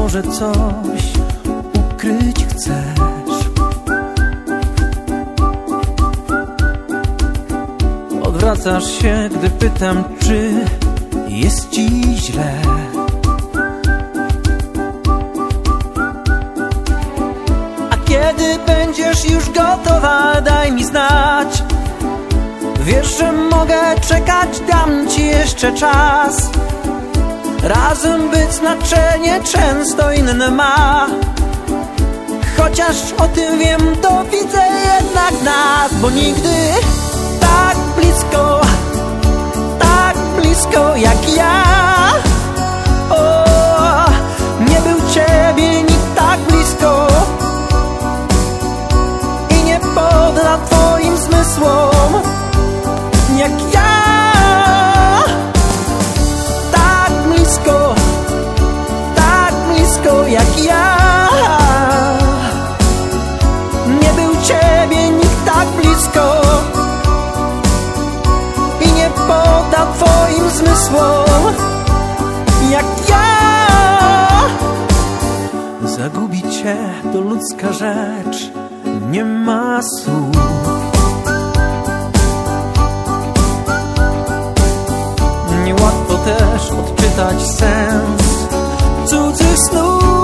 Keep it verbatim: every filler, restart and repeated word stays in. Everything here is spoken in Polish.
może coś ukryć chcesz. Odwracasz się, gdy pytam, czy jest ci źle. A kiedy będziesz już gotowa, daj mi znać. Wiesz, że mogę czekać, dam ci jeszcze czas. Razem być znaczenie często inne ma. Chociaż o tym wiem, to widzę jednak nas. Bo nigdy tak blisko, tak blisko jak ja. O, nie był ciebie nikt tak blisko i nie podda twoim zmysłom jak ja. Tak blisko, tak blisko jak ja. Nie był ciebie nikt tak blisko i nie podda twoim zmysłom jak ja. Zagubić cię to ludzka rzecz, nie ma słów. Niełatwo też odczytać sens cudzych snów.